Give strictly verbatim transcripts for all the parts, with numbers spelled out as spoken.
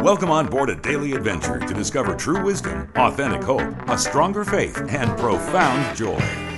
Welcome on board a daily adventure to discover true wisdom, authentic hope, a stronger faith, and profound joy.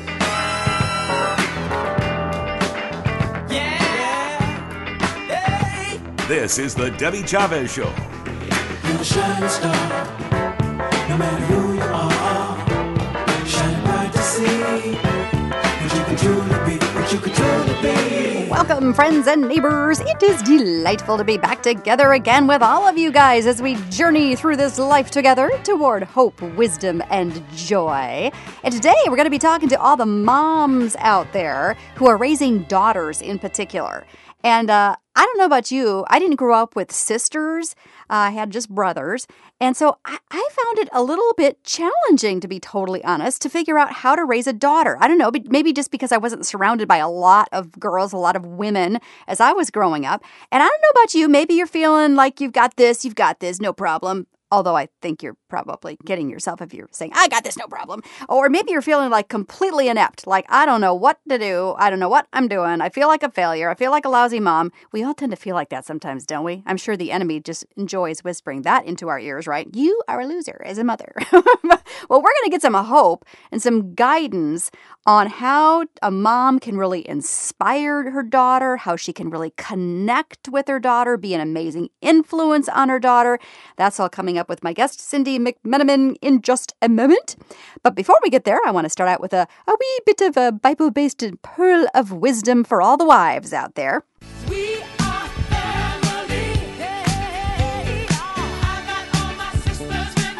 Yeah. Hey. This is the Debbie Chavez Show. You're a shining star, no matter who you are. Shining bright to see what you can truly be, what you can truly be. Welcome, friends and neighbors. It is delightful to be back together again with all of you guys as we journey through this life together toward hope, wisdom, and joy. And today we're going to be talking to all the moms out there who are raising daughters in particular. And uh, I don't know about you. I didn't grow up with sisters. Uh, I had just brothers. And so I, I found it a little bit challenging, to be totally honest, to figure out how to raise a daughter. I don't know, but maybe just because I wasn't surrounded by a lot of girls, a lot of women as I was growing up. And I don't know about you. Maybe you're feeling like you've got this, you've got this, no problem. Although I think you're probably kidding yourself if you're saying, I got this, no problem. Or maybe you're feeling like completely inept, like I don't know what to do. I don't know what I'm doing. I feel like a failure. I feel like a lousy mom. We all tend to feel like that sometimes, don't we? I'm sure the enemy just enjoys whispering that into our ears, right? You are a loser as a mother. Well, we're going to get some hope and some guidance on how a mom can really inspire her daughter, how she can really connect with her daughter, be an amazing influence on her daughter. That's all coming up with my guest, Cindy McMenamin, in just a moment. But before we get there, I want to start out with a, a wee bit of a Bible-based pearl of wisdom for all the wives out there. We are family. Hey, I got all my sisters with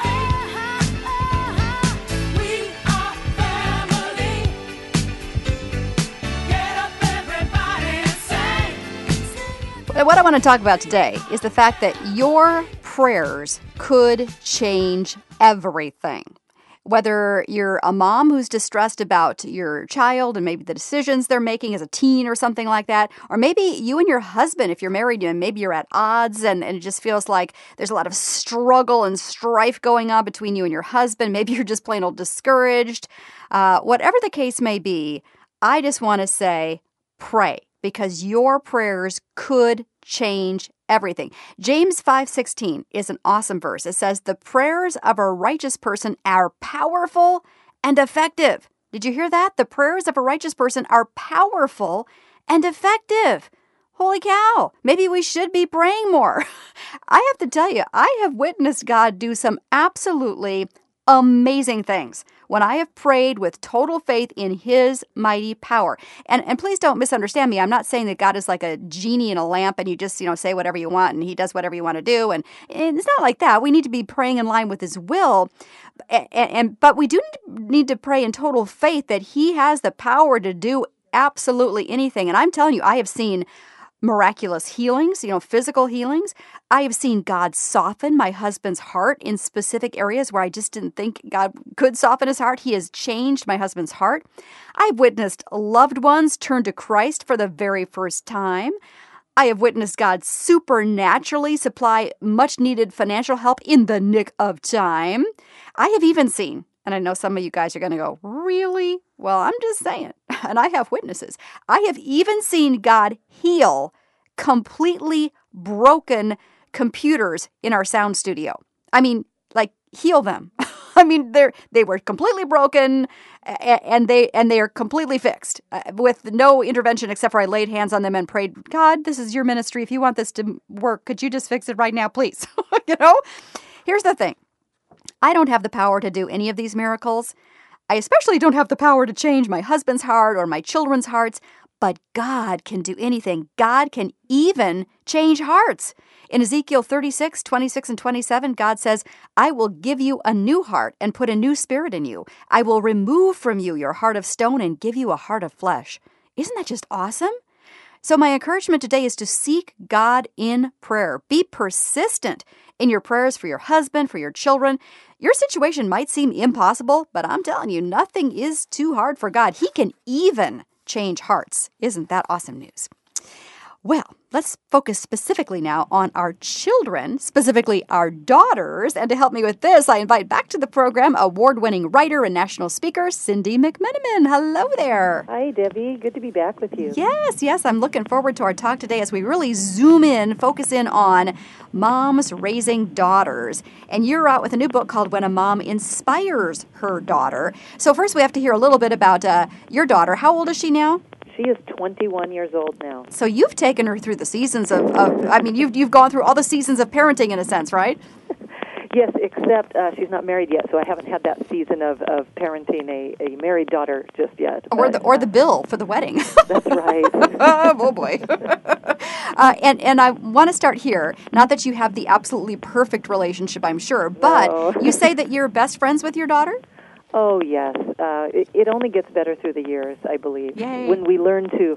me. We are family. Get up, everybody, and sing. What I want to talk about today is the fact that your prayers could change everything. Whether you're a mom who's distressed about your child and maybe the decisions they're making as a teen or something like that, or maybe you and your husband, if you're married, and maybe you're at odds and, and it just feels like there's a lot of struggle and strife going on between you and your husband. Maybe you're just plain old discouraged. Uh, whatever the case may be, I just want to say pray, because your prayers could change everything. James five sixteen is an awesome verse. It says, the prayers of a righteous person are powerful and effective. Did you hear that? The prayers of a righteous person are powerful and effective. Holy cow. Maybe we should be praying more. I have to tell you, I have witnessed God do some absolutely amazing things when I have prayed with total faith in His mighty power. And and please don't misunderstand me. I'm not saying that God is like a genie in a lamp and you just, you know, say whatever you want and He does whatever you want to do. And, and it's not like that. We need to be praying in line with His will. And, and but we do need to pray in total faith that He has the power to do absolutely anything. And I'm telling you, I have seen miraculous healings, you know, physical healings. I have seen God soften my husband's heart in specific areas where I just didn't think God could soften his heart. He has changed my husband's heart. I've witnessed loved ones turn to Christ for the very first time. I have witnessed God supernaturally supply much needed financial help in the nick of time. I have even seen, and I know some of you guys are going to go, really? Well, I'm just saying, and I have witnesses. I have even seen God heal completely broken computers in our sound studio. I mean, like heal them. I mean, they're they were completely broken, and they and they are completely fixed uh, with no intervention except for I laid hands on them and prayed, God, this is your ministry. If you want this to work, could you just fix it right now, please? You know, here's the thing. I don't have the power to do any of these miracles. I especially don't have the power to change my husband's heart or my children's hearts, but God can do anything. God can even change hearts. In Ezekiel thirty-six, twenty-six, and twenty-seven, God says, I will give you a new heart and put a new spirit in you. I will remove from you your heart of stone and give you a heart of flesh. Isn't that just awesome? So my encouragement today is to seek God in prayer. Be persistent in your prayers for your husband, for your children. Your situation might seem impossible, but I'm telling you, nothing is too hard for God. He can even change hearts. Isn't that awesome news? Well, let's focus specifically now on our children, specifically our daughters. And to help me with this, I invite back to the program award-winning writer and national speaker, Cindy McMenamin. Hello there. Hi, Debbie. Good to be back with you. Yes, yes. I'm looking forward to our talk today as we really zoom in, focus in on moms raising daughters. And you're out with a new book called When a Mom Inspires Her Daughter. So first we have to hear a little bit about uh, your daughter. How old is she now? She is twenty-one years old now. So you've taken her through the seasons of, of I mean, you've, you've gone through all the seasons of parenting in a sense, right? Yes, except uh, she's not married yet, so I haven't had that season of, of parenting a, a married daughter just yet. Or but, the or uh, the bill for the wedding. That's right. Oh, boy. uh, and, and I want to start here. Not that you have the absolutely perfect relationship, I'm sure, but No. you say that you're best friends with your daughter? Oh, yes. Uh, it, it only gets better through the years, I believe. Yay. When we learn to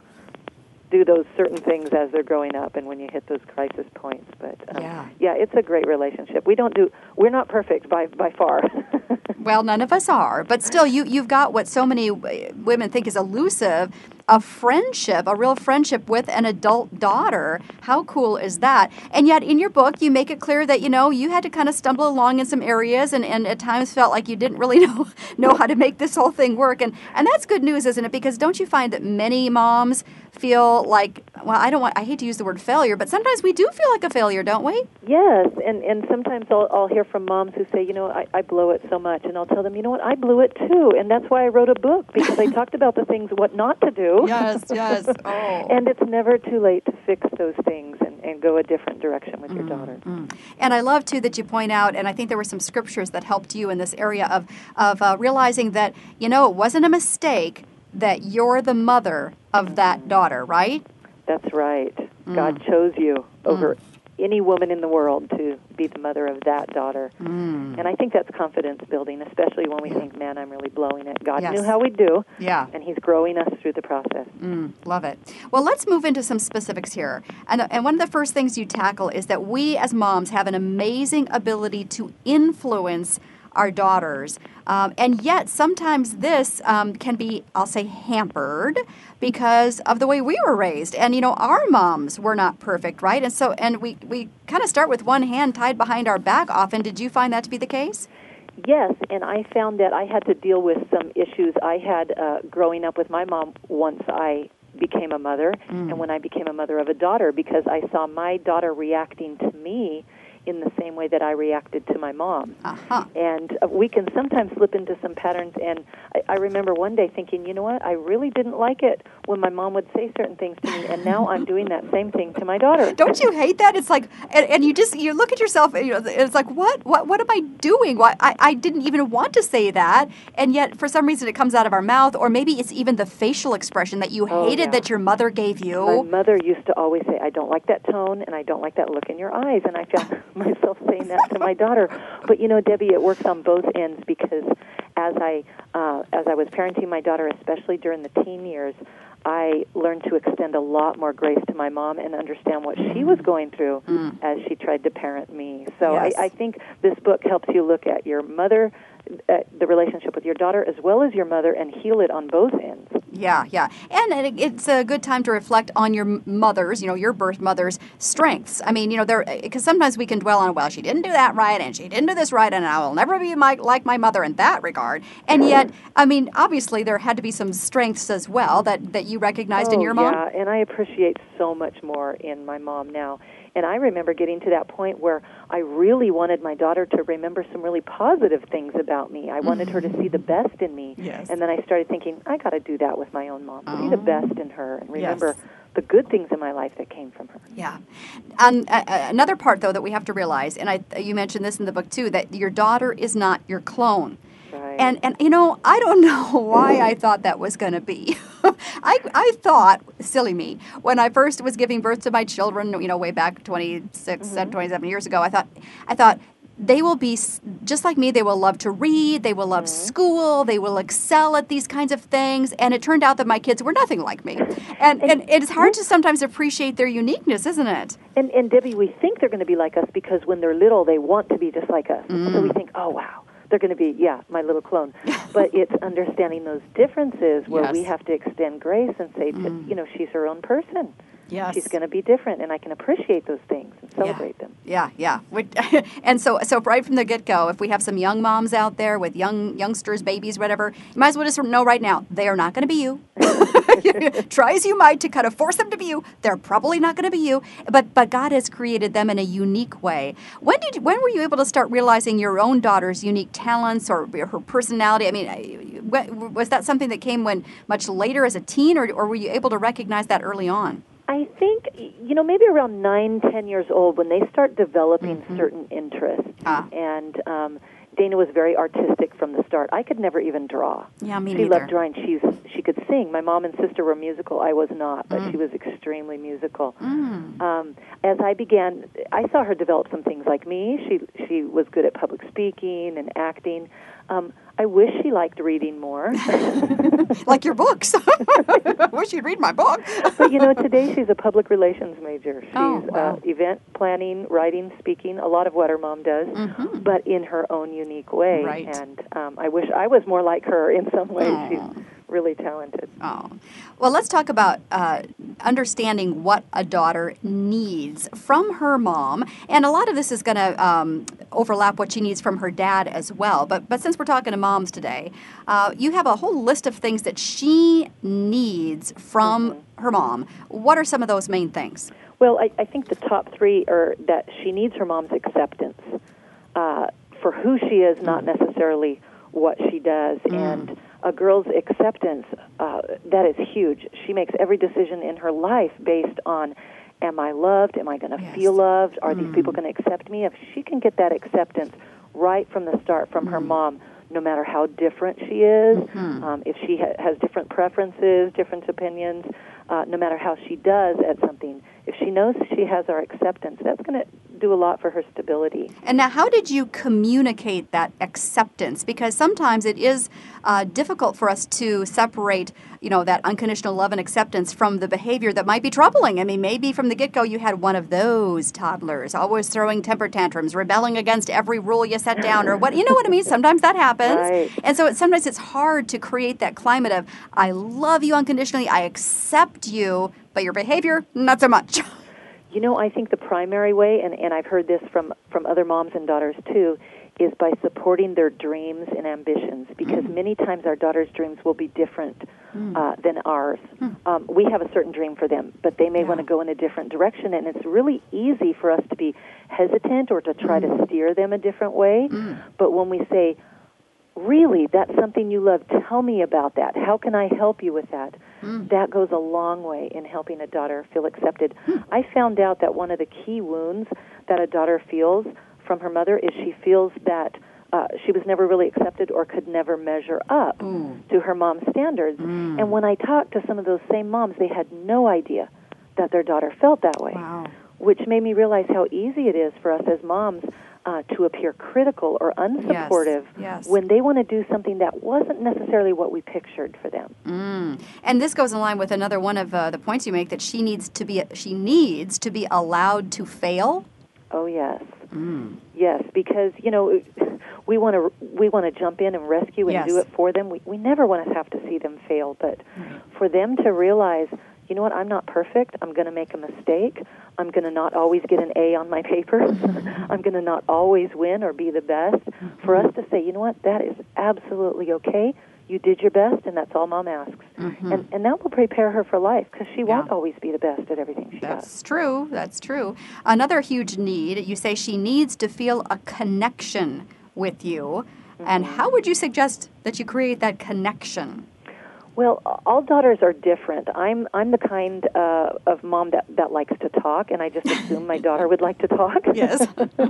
do those certain things as they're growing up and when you hit those crisis points. But um, Yeah. yeah, it's a great relationship. We don't do, we're not perfect by, by far. Well, none of us are, but still, you, you've got what so many women think is elusive, a friendship, a real friendship with an adult daughter. How cool is that? And yet, in your book, you make it clear that, you know, you had to kind of stumble along in some areas and, and at times felt like you didn't really know know how to make this whole thing work. And, and that's good news, isn't it? Because don't you find that many moms feel like, well, I don't want, I hate to use the word failure, but sometimes we do feel like a failure, don't we? Yes, and, and sometimes I'll, I'll hear from moms who say, you know, I, I blow it so much, and I'll tell them, you know what, I blew it too, and that's why I wrote a book, because I talked about the things, what not to do. Yes, yes. Oh. And it's never too late to fix those things and, and go a different direction with your daughter. And I love, too, that you point out, and I think there were some scriptures that helped you in this area of, of uh, realizing that, you know, it wasn't a mistake that you're the mother of that daughter, right? That's right. God chose you over any woman in the world to be the mother of that daughter. Mm. And I think that's confidence building, especially when we think, man, I'm really blowing it. God Yes. knew how we'd do, Yeah. and He's growing us through the process. Mm, love it. Well, let's move into some specifics here. And, and one of the first things you tackle is that we as moms have an amazing ability to influence our daughters. Um, and yet sometimes this um, can be, I'll say, hampered because of the way we were raised. And, you know, our moms were not perfect, right? And so, and we, we kind of start with one hand tied behind our back often. Did you find that to be the case? Yes, and I found that I had to deal with some issues I had uh, growing up with my mom once I became a mother, Mm. and when I became a mother of a daughter, because I saw my daughter reacting to me in the same way that I reacted to my mom. Uh-huh. And uh, we can sometimes slip into some patterns, and I, I remember one day thinking, you know what, I really didn't like it when my mom would say certain things to me, and now I'm doing that same thing to my daughter. Don't you hate that? It's like, and, and you just, you look at yourself, and, you know, it's like, what, what, what am I doing? Why, I, I didn't even want to say that, and yet for some reason it comes out of our mouth, or maybe it's even the facial expression that you Oh, hated yeah. that your mother gave My you. mother used to always say, I don't like that tone, and I don't like that look in your eyes, and I found myself saying that to my daughter. But, you know, Debbie, it works on both ends, because as I, uh, as I was parenting my daughter, especially during the teen years, I learned to extend a lot more grace to my mom and understand what she was going through Mm. as she tried to parent me. So Yes. I, I think this book helps you look at your mother, uh, the relationship with your daughter, as well as your mother, and heal it on both ends. Yeah, yeah. And it, it's a good time to reflect on your mother's, you know, your birth mother's strengths. I mean, you know, there because sometimes we can dwell on, well, she didn't do that right, and she didn't do this right, and I will never be my, like my mother in that regard. And yet, I mean, obviously there had to be some strengths as well that, that you recognized in Oh, your mom. yeah, and I appreciate so much more in my mom now. And I remember getting to that point where I really wanted my daughter to remember some really positive things about me. I wanted her to see the best in me. Yes. And then I started thinking, I got to do that with my own mom. See the best in her and remember Yes. the good things in my life that came from her. Yeah. Um, uh, another part, though, that we have to realize, and I, you mentioned this in the book, too, that your daughter is not your clone. Right. And, and you know, I don't know why I thought that was going to be. I, I thought, silly me, when I first was giving birth to my children, you know, way back twenty-six, Mm-hmm. twenty-seven years ago, I thought, I thought, they will be s- just like me. They will love to read. They will love Mm-hmm. school. They will excel at these kinds of things. And it turned out that my kids were nothing like me. And, and it's hard to sometimes appreciate their uniqueness, isn't it? And, and Debbie, we think they're going to be like us because when they're little, they want to be just like us. So we think, oh, wow, they're going to be, yeah, my little clone. But it's understanding those differences where we Yes. have to extend grace and say, to, you know, she's her own person. Yes. she's going to be different, and I can appreciate those things and celebrate them. Yeah, yeah. We- and so, so right from the get-go, if we have some young moms out there with young youngsters, babies, whatever, you might as well just know right now, they are not going to be you. Try as you might to kind of force them to be you, they're probably not going to be you. But but God has created them in a unique way. When did when were you able to start realizing your own daughter's unique talents or her personality? I mean, was that something that came when much later as a teen, or, or were you able to recognize that early on? I think, you know, maybe around nine, ten years old when they start developing Mm-hmm. certain interests. Ah. And um, Dana was very artistic from the start. I could never even draw. Yeah, me she neither. loved drawing. She's, she could sing. My mom and sister were musical. I was not, but Mm. she was extremely musical. Mm. Um, as I began, I saw her develop some things like me. She, she was good at public speaking and acting. Um, I wish she liked reading more. Like your books. I wish you'd read my book. But, you know, today she's a public relations major. She's Oh, wow. uh, event planning, writing, speaking, a lot of what her mom does, Mhm. but in her own unique way. Right. And um, I wish I was more like her in some ways. Aw. She's really talented. Oh, well, let's talk about uh, understanding what a daughter needs from her mom, and a lot of this is going to um, overlap what she needs from her dad as well. But but since we're talking to moms today, uh, you have a whole list of things that she needs from Mm-hmm. her mom. What are some of those main things? Well, I, I think the top three are that she needs her mom's acceptance uh, for who she is, not necessarily what she does. And a girl's acceptance, uh, that is huge. She makes every decision in her life based on, am I loved? Am I going to Yes. feel loved? Are these people going to accept me? If she can get that acceptance right from the start from her mom, no matter how different she is, um, if she ha- has different preferences, different opinions, uh, no matter how she does at something, if she knows she has our acceptance, that's going to do a lot for her stability. And now, how did you communicate that acceptance? Because sometimes it is uh, difficult for us to separate, you know, that unconditional love and acceptance from the behavior that might be troubling. I mean, maybe from the get-go you had one of those toddlers, always throwing temper tantrums, rebelling against every rule you set down, or what, you know what I mean? Sometimes that happens. Right. And so it, sometimes it's hard to create that climate of, I love you unconditionally, I accept you, but your behavior, not so much. You know, I think the primary way, and, and I've heard this from, from other moms and daughters too, is by supporting their dreams and ambitions, because many times our daughters' dreams will be different uh, than ours. Um, we have a certain dream for them, but they may Yeah. want to go in a different direction, and it's really easy for us to be hesitant or to try to steer them a different way. But when we say, really, that's something you love, tell me about that. How can I help you with that? That goes a long way in helping a daughter feel accepted. I found out that one of the key wounds that a daughter feels from her mother is she feels that uh, she was never really accepted or could never measure up to her mom's standards. And when I talked to some of those same moms, they had no idea that their daughter felt that way, Wow. which made me realize how easy it is for us as moms uh, to appear critical or unsupportive yes. when they want to do something that wasn't necessarily what we pictured for them. Mm. And this goes in line with another one of uh, the points you make, that she needs to be she needs to be allowed to fail. Oh yes, yes, because you know we want to we want to jump in and rescue and Yes. do it for them. We we never want to have to see them fail, but for them to realize, you know what, I'm not perfect. I'm going to make a mistake. I'm going to not always get an A on my paper. I'm going to not always win or be the best. For us to say, you know what, that is absolutely okay. You did your best, and that's all Mom asks. And and that will prepare her for life, because she won't always be the best at everything she does. That's true. That's true. Another huge need, you say she needs to feel a connection with you. And how would you suggest that you create that connection? Well, all daughters are different. I'm I'm the kind uh, of mom that, that likes to talk, and I just assume my daughter would like to talk. Yes.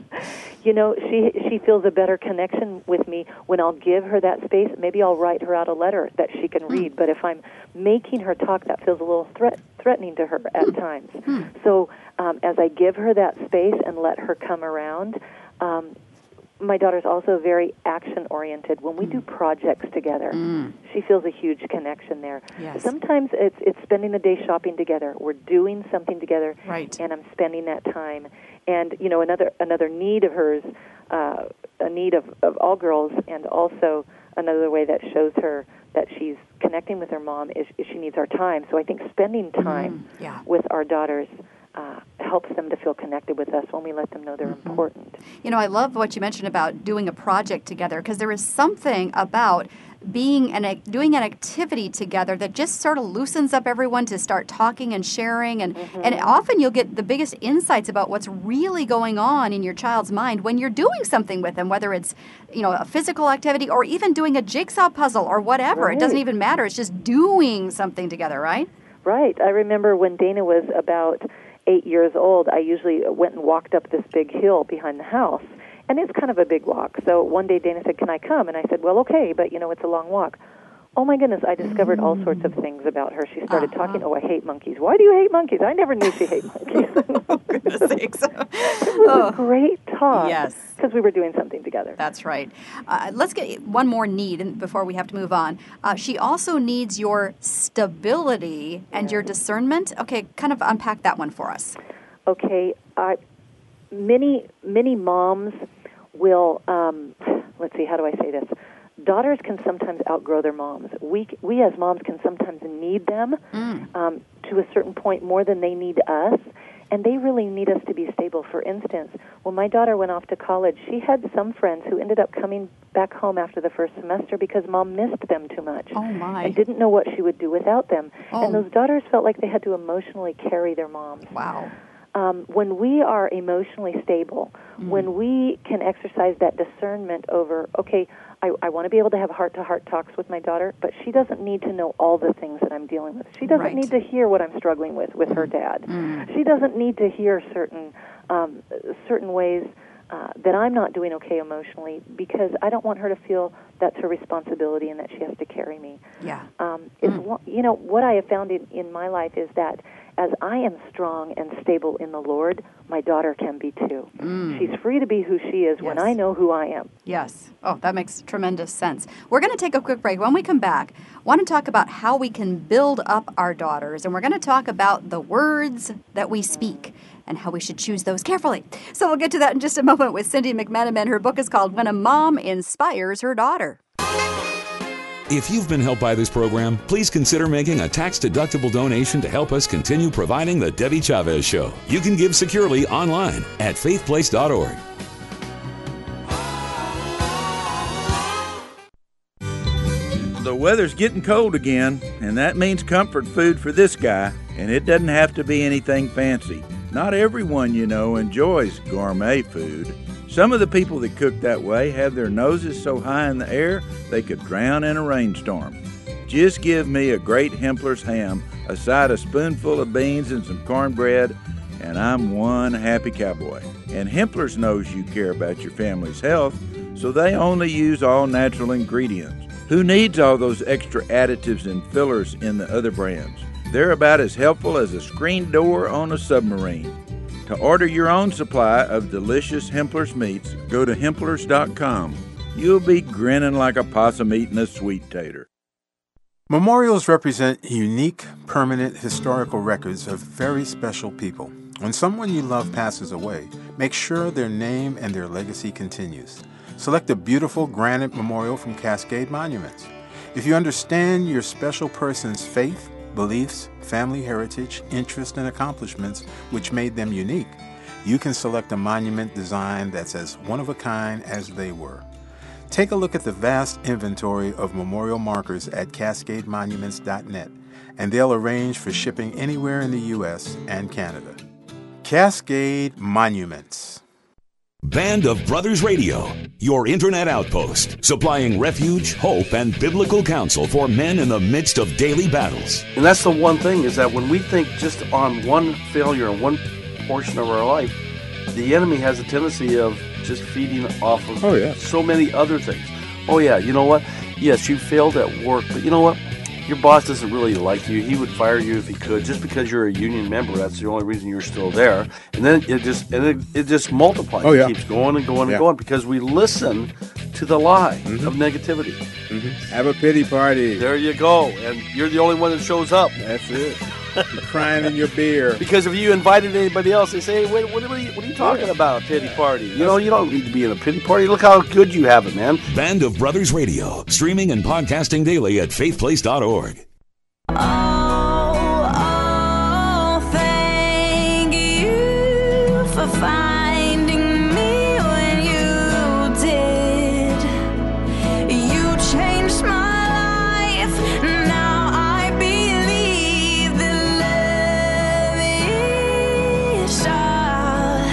You know, she she feels a better connection with me when I'll give her that space. Maybe I'll write her out a letter that she can read. But if I'm making her talk, that feels a little threat, threatening to her at times. So um, as I give her that space and let her come around, um, my daughter's also very action-oriented. When we do projects together, she feels a huge connection there. Yes. Sometimes it's it's spending the day shopping together. We're doing something together, Right. and I'm spending that time. And, you know, another another need of hers, uh, a need of, of all girls, and also another way that shows her that she's connecting with her mom is, is she needs our time. So I think spending time Mm, yeah. with our daughters uh, helps them to feel connected with us when we let them know they're Mm-hmm. important. You know, I love what you mentioned about doing a project together, because there is something about being an doing an activity together that just sort of loosens up everyone to start talking and sharing, and Mm-hmm. and often you'll get the biggest insights about what's really going on in your child's mind when you're doing something with them, whether it's, you know, a physical activity or even doing a jigsaw puzzle or whatever. It doesn't Right. even matter. It's just doing something together, right? Right. I remember when Dana was about eight years old, I usually went and walked up this big hill behind the house. And it's kind of a big walk. So one day Dana said, "Can I come?" And I said, "Well, okay, but, you know, it's a long walk." Oh, my goodness, I discovered all sorts of things about her. She started Uh-huh. talking, "Oh, I hate monkeys." "Why do you hate monkeys?" "I never knew she hated monkeys." For goodness sakes. It was a great talk. Yes. Because we were doing something together. That's right. Uh, let's get one more need and- before we have to move on. Uh, she also needs your stability and your discernment. Okay, kind of unpack that one for us. Okay, I, many, many moms will, um, let's see, how do I say this? Daughters can sometimes outgrow their moms. We, we as moms can sometimes need them Mm. um, to a certain point more than they need us, and they really need us to be stable. For instance, when my daughter went off to college, she had some friends who ended up coming back home after the first semester because mom missed them too much Oh, my. and didn't know what she would do without them. Oh. And those daughters felt like they had to emotionally carry their moms. Wow. Um, when we are emotionally stable, Mm. when we can exercise that discernment over, okay, I, I want to be able to have heart-to-heart talks with my daughter, but she doesn't need to know all the things that I'm dealing with. She doesn't Right. need to hear what I'm struggling with with her dad. Mm. She doesn't need to hear certain um, certain ways uh, that I'm not doing okay emotionally, because I don't want her to feel that's her responsibility and that she has to carry me. Yeah. Um, it's one, you know, what I have found in, in my life is that as I am strong and stable in the Lord, my daughter can be too. Mm. She's free to be who she is when Yes. I know who I am. Yes. Oh, that makes tremendous sense. We're going to take a quick break. When we come back, I want to talk about how we can build up our daughters, and we're going to talk about the words that we speak and how we should choose those carefully. So we'll get to that in just a moment with Cindy McMenamin. Her book is called When a Mom Inspires Her Daughter. If you've been helped by this program, please consider making a tax-deductible donation to help us continue providing the Debbie Chavez Show. You can give securely online at faith place dot org. The weather's getting cold again, and that means comfort food for this guy, and it doesn't have to be anything fancy. Not everyone, you know, enjoys gourmet food. Some of the people that cook that way have their noses so high in the air they could drown in a rainstorm. Just give me a great Hempler's ham, a side of spoonful of beans and some cornbread, and I'm one happy cowboy. And Hempler's knows you care about your family's health, so they only use all natural ingredients. Who needs all those extra additives and fillers in the other brands? They're about as helpful as a screen door on a submarine. To order your own supply of delicious Hempler's meats, go to Hemplers dot com. You'll be grinning like a possum eating a sweet tater. Memorials represent unique, permanent historical records of very special people. When someone you love passes away, make sure their name and their legacy continues. Select a beautiful granite memorial from Cascade Monuments. If you understand your special person's faith, beliefs, family heritage, interests, and accomplishments which made them unique, you can select a monument design that's as one-of-a-kind as they were. Take a look at the vast inventory of memorial markers at cascade monuments dot net, and they'll arrange for shipping anywhere in the U S and Canada. Cascade Monuments. Band of Brothers Radio, your internet outpost, supplying refuge, hope, and biblical counsel for men in the midst of daily battles. And that's the one thing, is that when we think just on one failure and one portion of our life, the enemy has a tendency of just feeding off of Oh, yeah. so many other things. Oh yeah, you know what? Yes, you failed at work, but you know what? Your boss doesn't really like you. He would fire you if he could. Just because you're a union member, that's the only reason you're still there. And then it just and it, it just multiplies. Oh, yeah. It keeps going and going Yeah. and going because we listen to the lie Mhm. of negativity. Have a pity party. There you go. And you're the only one that shows up. That's it. Crying in your beer. Because if you invited anybody else, they say, hey, wait, what, are you, what are you talking about, pity party? You know, you don't need to be in a pity party. Look how good you have it, man. Band of Brothers Radio, streaming and podcasting daily at faith place dot org. Oh, oh, thank you for finding me when you did. You changed my life. Now I believe that love is all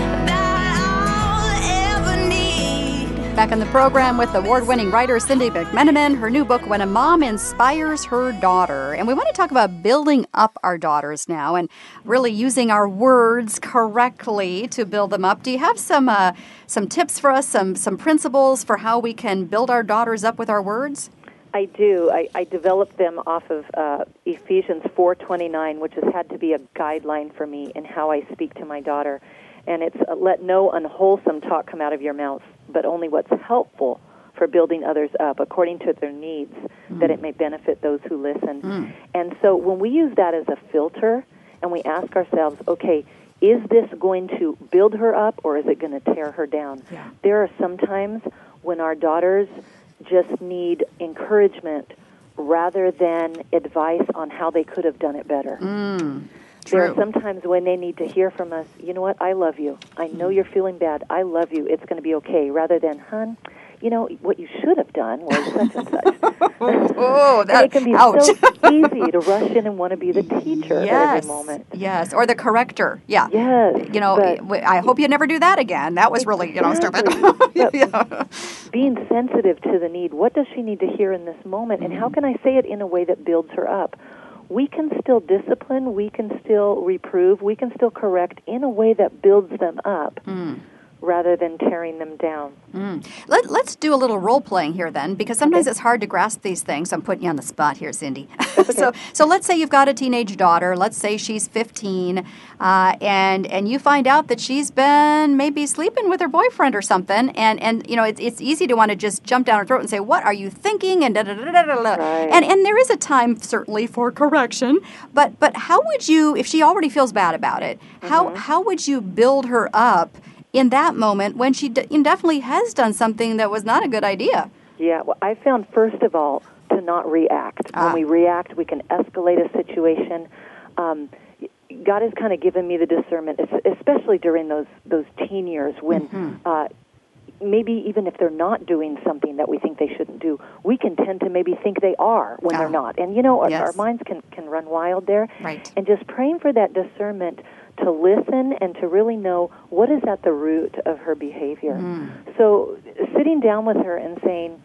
that I'll ever need. Back on the program with award-winning writer Cindy McMenamin, her new book, When a Mom Inspires Her Daughter. And we want to talk about building up our daughters now and really using our words correctly to build them up. Do you have some uh, some tips for us, some, some principles for how we can build our daughters up with our words? I do. I, I developed them off of uh, Ephesians four twenty-nine, which has had to be a guideline for me in how I speak to my daughter. And it's uh, let no unwholesome talk come out of your mouth, but only what's helpful for building others up according to their needs, mm. that it may benefit those who listen. Mm. And so when we use that as a filter and we ask ourselves, okay, is this going to build her up or is it going to tear her down? Yeah. There are some times when our daughters just need encouragement rather than advice on how they could have done it better. Mm. There are sometimes when they need to hear from us, you know what, I love you. I know you're feeling bad. I love you. It's going to be okay. Rather than, hun, you know, what you should have done was such and such. Oh, that, and it can be ouch. so easy to rush in and want to be the teacher yes, at every moment. Yes, or the corrector. Yeah. Yes. You know, but, I hope you never do that again. That was really, you know, exactly. stupid. yeah. Being sensitive to the need. What does she need to hear in this moment? And how can I say it in a way that builds her up? We can still discipline, we can still reprove, we can still correct in a way that builds them up. Mm. rather than tearing them down. Mm. Let, let's do a little role-playing here then, because sometimes okay. it's hard to grasp these things. I'm putting you on the spot here, Cindy. Okay. so so let's say you've got a teenage daughter. Let's say she's fifteen, uh, and and you find out that she's been maybe sleeping with her boyfriend or something, and, and you know, it's it's easy to want to just jump down her throat and say, what are you thinking? And da da da da da da. Right. And, and there is a time, certainly, for correction, but but how would you, if she already feels bad about it, mm-hmm. how how would you build her up in that moment when she d- definitely has done something that was not a good idea? Yeah, well, I found, first of all, to not react. Ah. When we react, we can escalate a situation. Um, God has kind of given me the discernment, especially during those, those teen years when mm-hmm. uh, maybe even if they're not doing something that we think they shouldn't do, we can tend to maybe think they are when ah. they're not. And, you know, our, yes. our minds can, can run wild there. Right. And just praying for that discernment to listen and to really know what is at the root of her behavior. Mm. So sitting down with her and saying,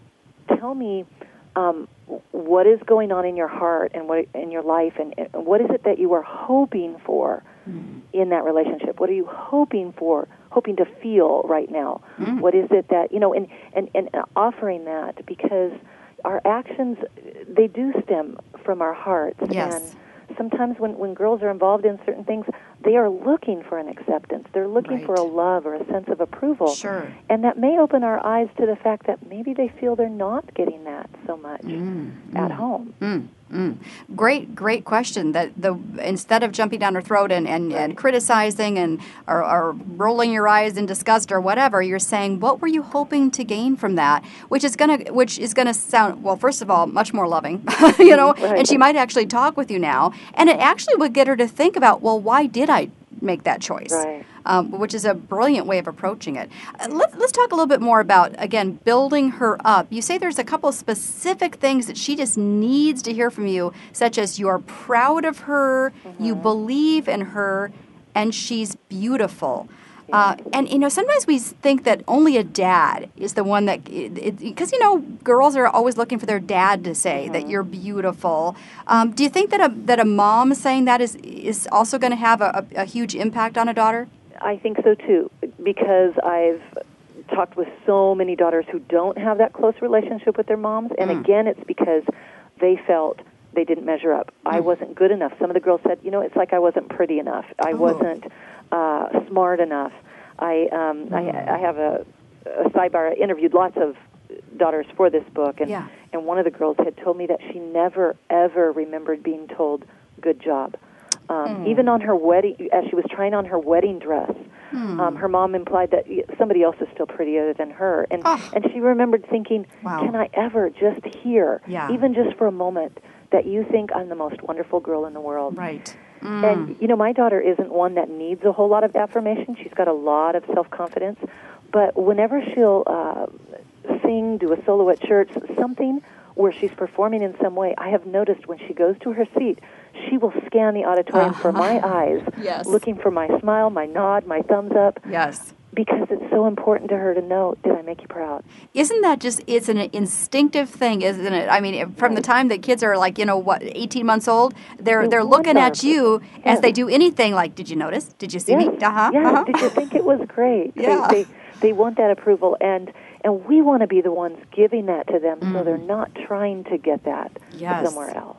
tell me um, what is going on in your heart and what in your life, and, and what is it that you are hoping for mm. in that relationship? What are you hoping for, hoping to feel right now? Mm. What is it that, you know, and, and, and offering that, because our actions, they do stem from our hearts. Yes. And sometimes when, when girls are involved in certain things, they are looking for an acceptance. They're looking right. for a love or a sense of approval. Sure. And that may open our eyes to the fact that maybe they feel they're not getting that so much mm, at mm, home. Mm, mm. Great, great question. That the instead of jumping down her throat and, and, right. and criticizing and or, or rolling your eyes in disgust or whatever, you're saying, what were you hoping to gain from that? Which is gonna which is gonna sound, well, first of all, much more loving, you know. Right. And she might actually talk with you now, and it actually would get her to think about, well, why did I make that choice? Right. Um, which is a brilliant way of approaching it. Uh, let, let's talk a little bit more about, again, building her up. You say there's a couple specific things that she just needs to hear from you, such as you're proud of her, mm-hmm. you believe in her, and she's beautiful. Uh, and, you know, sometimes we think that only a dad is the one that, because, you know, girls are always looking for their dad to say mm-hmm. that you're beautiful. Um, do you think that a that a mom saying that is is also going to have a, a, a huge impact on a daughter? I think so, too, because I've talked with so many daughters who don't have that close relationship with their moms, and mm. again, it's because they felt they didn't measure up. Mm. I wasn't good enough. Some of the girls said, you know, it's like I wasn't pretty enough. I oh. wasn't uh, smart enough. I um, mm. I, I have a, a sidebar. I interviewed lots of daughters for this book, and, yeah. and one of the girls had told me that she never, ever remembered being told, good job. Um, Even on her wedding, as she was trying on her wedding dress, um, her mom implied that y- somebody else is still prettier than her. And, Oh. and she remembered thinking, Wow. can I ever just hear, Yeah. even just for a moment, that you think I'm the most wonderful girl in the world? Right. And, you know, my daughter isn't one that needs a whole lot of affirmation. She's got a lot of self-confidence. But whenever she'll uh, sing, do a solo at church, something where she's performing in some way, I have noticed when she goes to her seat, she will scan the auditorium for my eyes, Yes. looking for my smile, my nod, my thumbs up, Yes. because it's so important to her to know, did I make you proud? Isn't that just, it's an instinctive thing, isn't it? I mean, from the time that kids are like, you know, what, eighteen months old, they're They they're want looking at our you approval. as Yes. they do anything like, did you notice? Did you see Yes. me? Uh-huh. Yes. uh-huh. Did you think it was great? Yeah. They, they, they want that approval, and and we want to be the ones giving that to them, so they're not trying to get that Yes. somewhere else.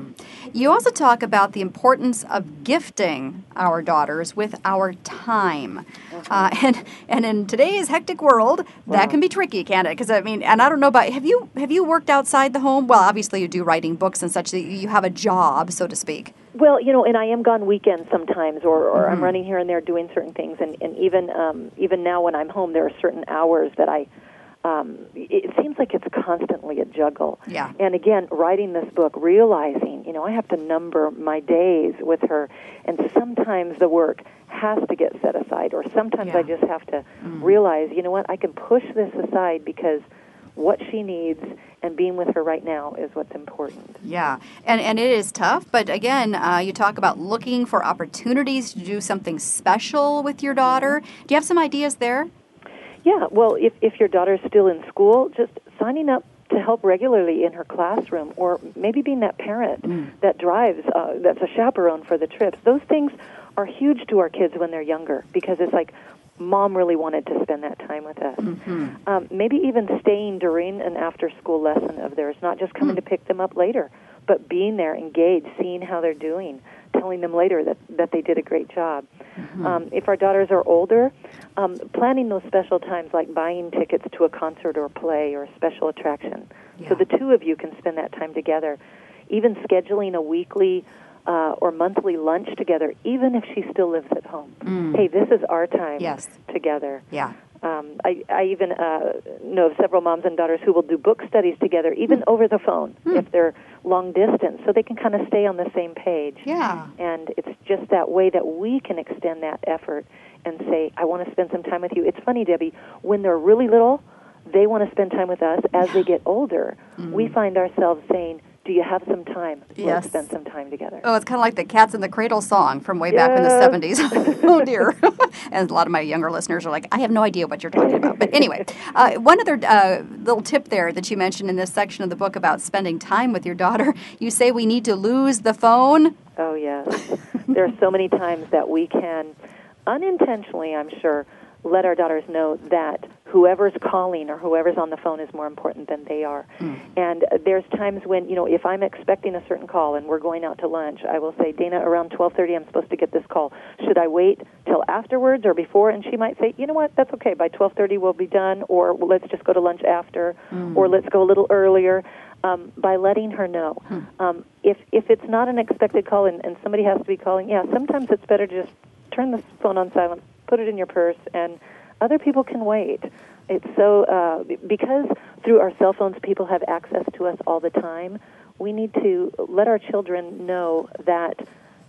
You also talk about the importance of gifting our daughters with our time. Uh, and and in today's hectic world, that can be tricky, can't it? Because, I mean, and I don't know about, have you have you worked outside the home? Well, obviously you do writing books and such, that you have a job, so to speak. Well, you know, and I am gone weekends sometimes, or, or I'm running here and there doing certain things, and, and even um, even now when I'm home, there are certain hours that I, um, it seems like it's constantly a juggle. Yeah. And again, writing this book, realizing, you know, I have to number my days with her, and sometimes the work has to get set aside, or sometimes Yeah. I just have to realize, you know what, I can push this aside because what she needs and being with her right now is what's important. Yeah, and and it is tough, but again, uh, you talk about looking for opportunities to do something special with your daughter. Do you have some ideas there? Yeah, well, if, if your daughter's still in school, just signing up to help regularly in her classroom, or maybe being that parent that drives, uh, that's a chaperone for the trips. Those things are huge to our kids when they're younger, because it's like, Mom really wanted to spend that time with us. Um, maybe even staying during an after-school lesson of theirs, not just coming to pick them up later, but being there, engaged, seeing how they're doing, telling them later that, that they did a great job. Um, if our daughters are older, um, planning those special times like buying tickets to a concert or play or a special attraction. Yeah. So the two of you can spend that time together. Even scheduling a weekly uh, or monthly lunch together, even if she still lives at home. Hey, this is our time Yes. together. Yeah. Um, I, I even uh, know of several moms and daughters who will do book studies together, even over the phone, if they're long distance, so they can kind of stay on the same page. Yeah. And it's just that way that we can extend that effort and say, I want to spend some time with you. It's funny, Debbie, when they're really little, they want to spend time with us. As they get older, we find ourselves saying, do you have some time? Yes. Let's spend some time together. Oh, it's kind of like the Cats in the Cradle song from way back in the Yes. seventies. Oh, dear. And a lot of my younger listeners are like, I have no idea what you're talking about. But anyway, uh, one other uh, little tip there that you mentioned in this section of the book about spending time with your daughter, you say we need to lose the phone. Oh, yes. There are so many times that we can, unintentionally, I'm sure, let our daughters know that whoever's calling or whoever's on the phone is more important than they are. Mm. And uh, there's times when, you know, if I'm expecting a certain call and we're going out to lunch, I will say, Dana, around twelve thirty I'm supposed to get this call. Should I wait till afterwards or before? And she might say, you know what, that's okay. By twelve thirty we'll be done, or well, let's just go to lunch after, mm. or let's go a little earlier. Um, by letting her know. Hmm. Um, if if it's not an expected call and, and somebody has to be calling, yeah, sometimes it's better to just turn the phone on silent, put it in your purse, and other people can wait. It's so, uh, because through our cell phones people have access to us all the time, we need to let our children know that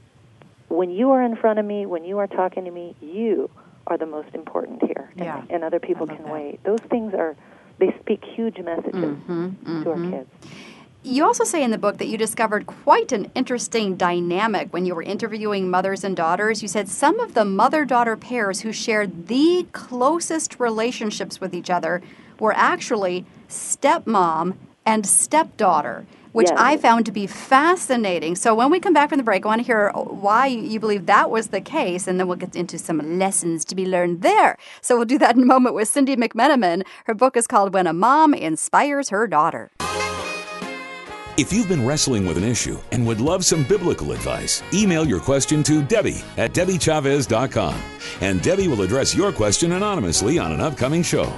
when you are in front of me, when you are talking to me, you are the most important here, Yeah. and, and other people can that. wait. Those things are, they speak huge messages Mm-hmm, mm-hmm. to our kids. You also say in the book that you discovered quite an interesting dynamic when you were interviewing mothers and daughters. You said some of the mother-daughter pairs who shared the closest relationships with each other were actually stepmom and stepdaughter, which Yes. I found to be fascinating. So when we come back from the break, I want to hear why you believe that was the case, and then we'll get into some lessons to be learned there. So we'll do that in a moment with Cindy McMenamin. Her book is called When a Mom Inspires Her Daughter. If you've been wrestling with an issue and would love some biblical advice, email your question to Debbie at Debbie Chavez dot com. And Debbie will address your question anonymously on an upcoming show.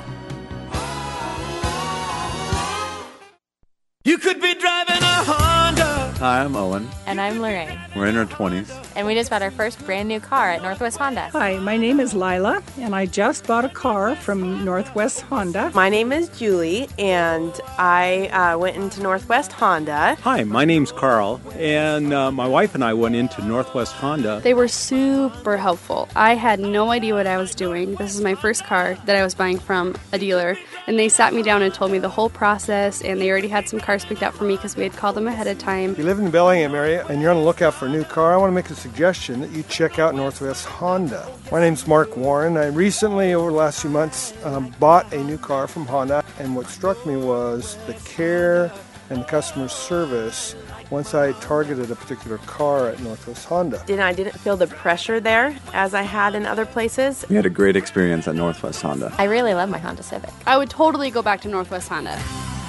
You could be driving a Honda Hi, I'm Owen. And I'm Lorraine. We're in our twenties. And we just bought our first brand new car at Northwest Honda. Hi, my name is Lila, and I just bought a car from Northwest Honda. My name is Julie, and I uh, went into Northwest Honda. Hi, my name's Carl, and uh, my wife and I went into Northwest Honda. They were super helpful. I had no idea what I was doing. This is my first car that I was buying from a dealer, and they sat me down and told me the whole process, and they already had some cars picked out for me because we had called them ahead of time. If you live in the Bellingham area and you're on the lookout for a new car, I want to make a suggestion that you check out Northwest Honda. My name's Mark Warren. I recently, over the last few months, um, bought a new car from Honda, and what struck me was the care and the customer service once I targeted a particular car at Northwest Honda. And I didn't feel the pressure there as I had in other places. We had a great experience at Northwest Honda. I really love my Honda Civic. I would totally go back to Northwest Honda.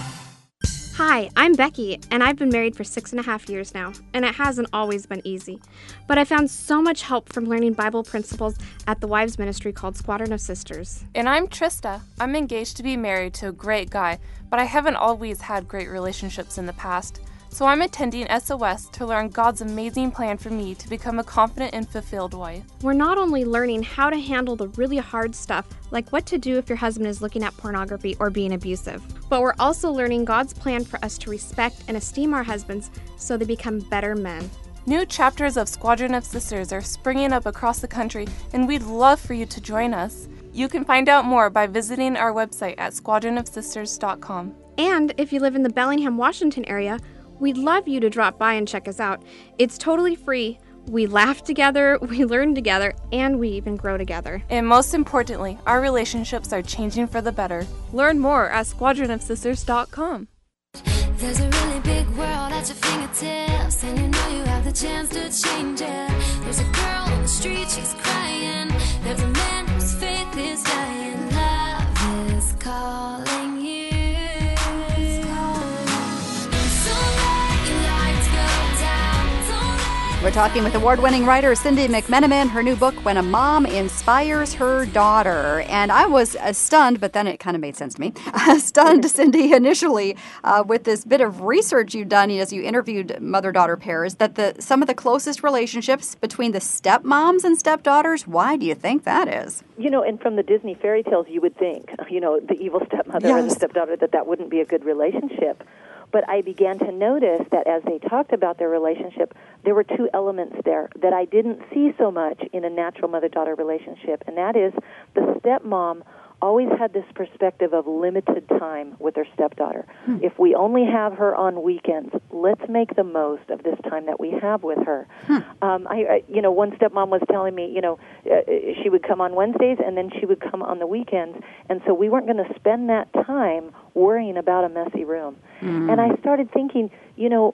Hi, I'm Becky, and I've been married for six and a half years now, and it hasn't always been easy. But I found so much help from learning Bible principles at the wives ministry called Squadron of Sisters. And I'm Trista. I'm engaged to be married to a great guy, but I haven't always had great relationships in the past. So I'm attending S O S to learn God's amazing plan for me to become a confident and fulfilled wife. We're not only learning how to handle the really hard stuff, like what to do if your husband is looking at pornography or being abusive, but we're also learning God's plan for us to respect and esteem our husbands so they become better men. New chapters of Squadron of Sisters are springing up across the country, and we'd love for you to join us. You can find out more by visiting our website at squadron of sisters dot com. And if you live in the Bellingham, Washington area, we'd love you to drop by and check us out. It's totally free. We laugh together, we learn together, and we even grow together. And most importantly, our relationships are changing for the better. Learn more at squadron of sisters dot com. There's a really big world at your fingertips, and you know you have the chance to change it. There's a girl on the street, she's crying. There's a man whose faith is dying. Love is calling you. We're talking with award-winning writer Cindy McMenamin, her new book, When a Mom Inspires Her Daughter. And I was uh, stunned, but then it kind of made sense to me. stunned, Cindy, initially uh, with this bit of research you've done as you interviewed mother-daughter pairs, that the some of the closest relationships between the stepmoms and stepdaughters, why do you think that is? You know, and from the Disney fairy tales, you would think, you know, the evil stepmother yes. and the stepdaughter, that that wouldn't be a good relationship. But I began to notice that as they talked about their relationship, there were two elements there that I didn't see so much in a natural mother-daughter relationship, and that is the stepmom always had this perspective of limited time with her stepdaughter. Hmm. If we only have her on weekends, let's make the most of this time that we have with her. Hmm. Um, I, I, you know, one stepmom was telling me, you know, uh, she would come on Wednesdays and then she would come on the weekends, and so we weren't going to spend that time worrying about a messy room. Mm-hmm. And I started thinking, you know,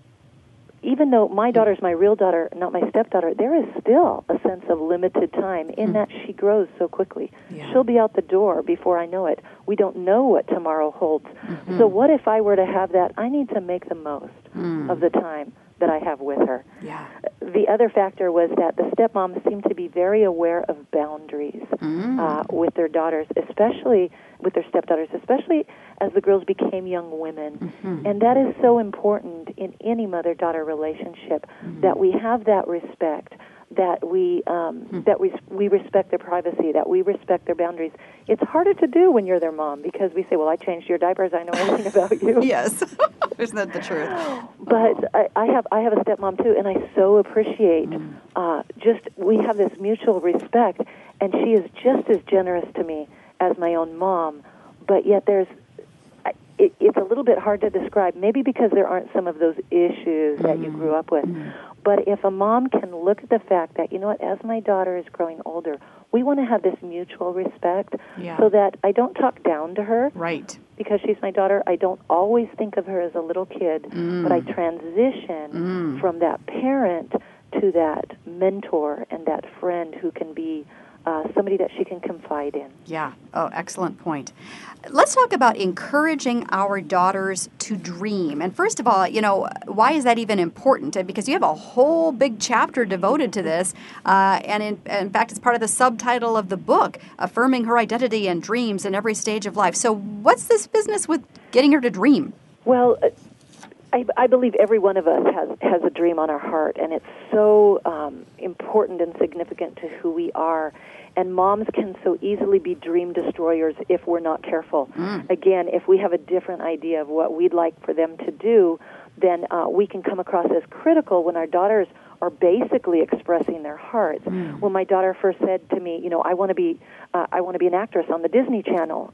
even though my daughter's my real daughter, not my stepdaughter, there is still a sense of limited time in mm. that she grows so quickly. Yeah. She'll be out the door before I know it. We don't know what tomorrow holds. Mm-hmm. So what if I were to have that? I need to make the most mm. of the time that I have with her. Yeah. The other factor was that the stepmoms seemed to be very aware of boundaries mm. uh, with their daughters, especially with their stepdaughters, especially as the girls became young women. Mm-hmm. And that is so important in any mother-daughter relationship, mm-hmm. that we have that respect, that we um, mm-hmm. that we, we respect their privacy, that we respect their boundaries. It's harder to do when you're their mom because we say, well, I changed your diapers, I know everything about you. Yes. Isn't that the truth? But I, I have I have a stepmom, too, and I so appreciate mm. uh, just we have this mutual respect, and she is just as generous to me as my own mom, but yet there's It, it's a little bit hard to describe, maybe because there aren't some of those issues that mm. you grew up with. Mm. But if a mom can look at the fact that, you know what, as my daughter is growing older, we want to have this mutual respect yeah. so that I don't talk down to her. Right. Because she's my daughter, I don't always think of her as a little kid, mm. but I transition mm. from that parent to that mentor and that friend who can be Uh, somebody that she can confide in. Yeah. Oh, excellent point. Let's talk about encouraging our daughters to dream. And first of all, you know, why is that even important? Because you have a whole big chapter devoted to this. Uh, and in, in fact, it's part of the subtitle of the book, Affirming Her Identity and Dreams in Every Stage of Life. So what's this business with getting her to dream? Well, uh, I, I believe every one of us has, has a dream on our heart, and it's so um, important and significant to who we are. And moms can so easily be dream destroyers if we're not careful. Mm. Again, if we have a different idea of what we'd like for them to do, then uh, we can come across as critical when our daughters are basically expressing their hearts. Mm. When my daughter first said to me, you know, I want to be, uh, I want to be an actress on the Disney Channel.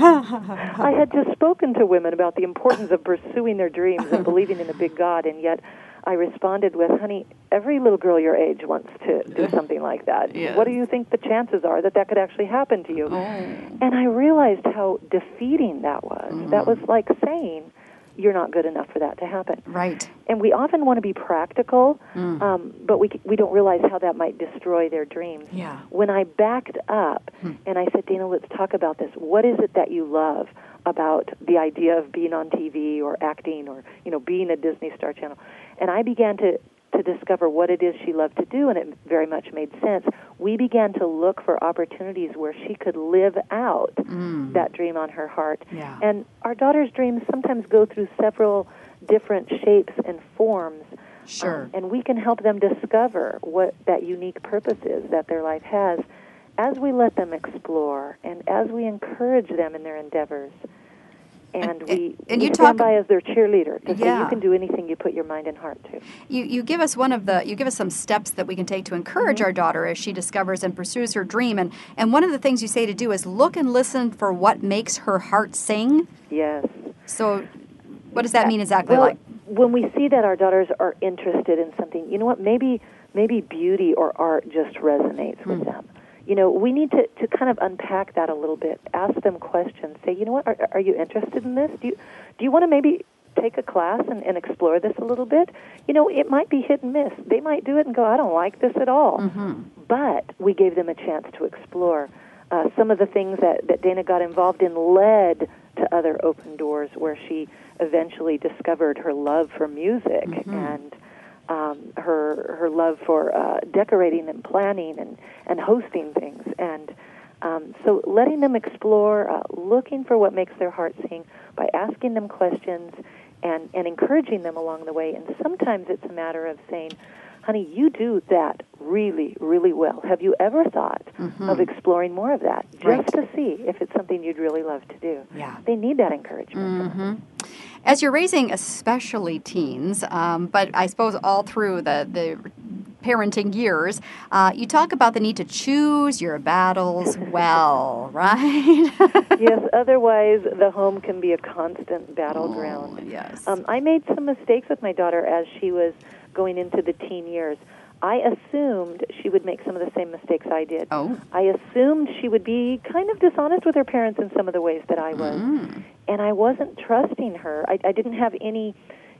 I had just spoken to women about the importance of pursuing their dreams and believing in a big God, and yet I responded with, honey, every little girl your age wants to do something like that. Yeah. What do you think the chances are that that could actually happen to you? Oh. And I realized how defeating that was. Mm. That was like saying, you're not good enough for that to happen. Right. And we often want to be practical, Mm. um, but we we don't realize how that might destroy their dreams. Yeah. When I backed up Hmm. and I said, Dana, let's talk about this. What is it that you love about the idea of being on T V or acting or, you know, being a Disney Star Channel? And I began to, to discover what it is she loved to do, and it very much made sense. We began to look for opportunities where she could live out Mm. that dream on her heart. Yeah. And our daughter's dreams sometimes go through several different shapes and forms. Sure. Um, and we can help them discover what that unique purpose is that their life has as we let them explore and as we encourage them in their endeavors. And, And- we, and we you stand talk- by as their cheerleader to say Yeah. you can do anything you put your mind and heart to. You you give us one of the you give us some steps that we can take to encourage Mm-hmm. our daughter as she discovers and pursues her dream, and and one of the things you say to do is look and listen for what makes her heart sing. Yes. So, what does that mean exactly? Well, Like, when we see that our daughters are interested in something, you know what, maybe maybe beauty or art just resonates with them. You know, we need to, to kind of unpack that a little bit, ask them questions, say, you know what, are, are you interested in this? Do you, do you want to maybe take a class and, and explore this a little bit? You know, it might be hit and miss. They might do it and go, I don't like this at all. Mm-hmm. But we gave them a chance to explore. Uh, some of the things that, that Dana got involved in led to other open doors where she eventually discovered her love for music Mm-hmm. and um, her her love for uh, decorating and planning and, and hosting things. And um, so letting them explore, uh, looking for what makes their heart sing by asking them questions and, and encouraging them along the way. And sometimes it's a matter of saying, honey, you do that really, really well. Have you ever thought Mhm. of exploring more of that just Right. to see if it's something you'd really love to do? Yeah. They need that encouragement. hmm As you're raising especially teens, um, but I suppose all through the, the parenting years, uh, you talk about the need to choose your battles well, right? Yes, otherwise the home can be a constant battleground. Oh, yes. Um, I made some mistakes with my daughter as she was going into the teen years. I assumed she would make some of the same mistakes I did. Oh. I assumed she would be kind of dishonest with her parents in some of the ways that I was. Mm. And I wasn't trusting her. I, I didn't have any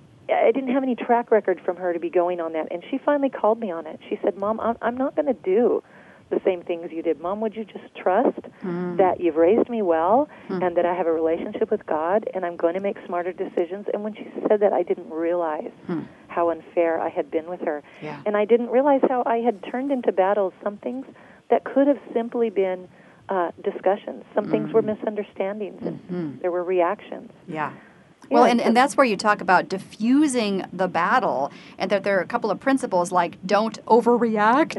I didn't have any track record from her to be going on that. And she finally called me on it. She said, Mom, I'm, I'm not going to do the same things you did. Mom, would you just trust Mm. that you've raised me well Mm. and that I have a relationship with God and I'm going to make smarter decisions? And when she said that, I didn't realize Mm. how unfair I had been with her. Yeah. And I didn't realize how I had turned into battles some things that could have simply been uh, discussions. Some things were misunderstandings, and Mhm. there were reactions. Yeah. Well, Yeah, and, so- and that's where you talk about diffusing the battle, and that there are a couple of principles like don't overreact.